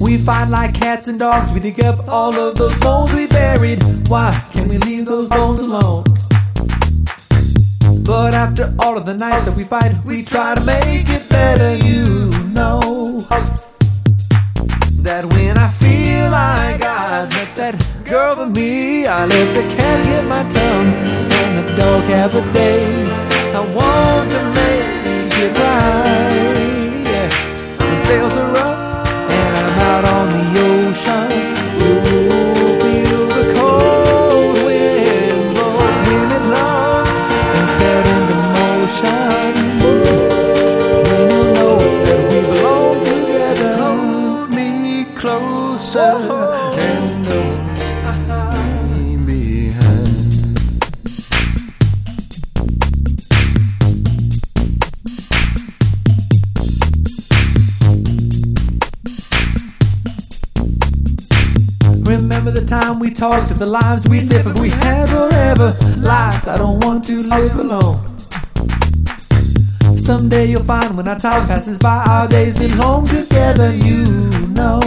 We fight like cats and dogs. We dig up all of those bones we buried. Why can't we leave those bones alone? But after all of the nights that we fight, we try to make it better. You know that when I feel like I met that girl for me, I let the cat get my tongue and the dog have a day. I want to make it right. Yeah. When sails are up and I'm out on the ocean, you'll feel the cold wind blow, wind and love, and set into motion. Then you'll know that we belong together. Hold me closer and hold me behind. Remember the time we talked of the lives we'd live if we had forever. Lives I don't want to live alone. Someday you'll find when our time passes by, our days belong together. You know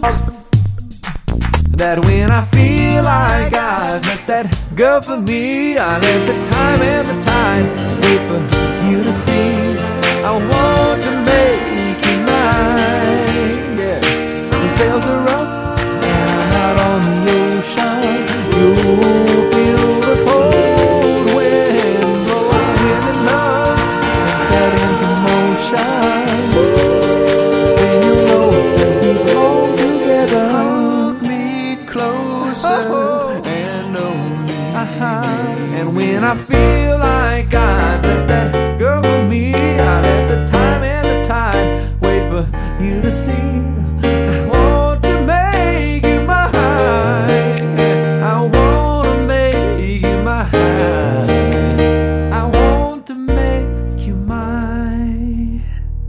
that when I feel like I've met that girl for me, I let the time and the tide wait for you to see. I want to make you mine. Yeah. When sails are up and I'm out on the ocean, you'll feel the cold wind blow, wind and love, and set into motion. Then you'll know that we belong together. Hold me closer and hold me. And when I feel like I met that girl for me, I let the time and the tide wait for you to see. I want to make you mine. I want to make you mine. I want to make you mine.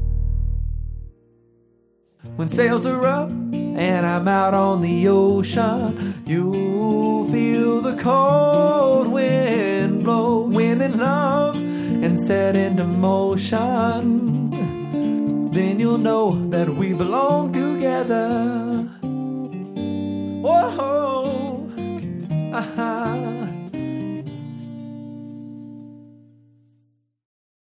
When sails are up and I'm out on the ocean, you'll feel the cold wind blow, wind and love, and set into motion. Then you'll know that we belong together. Whoa,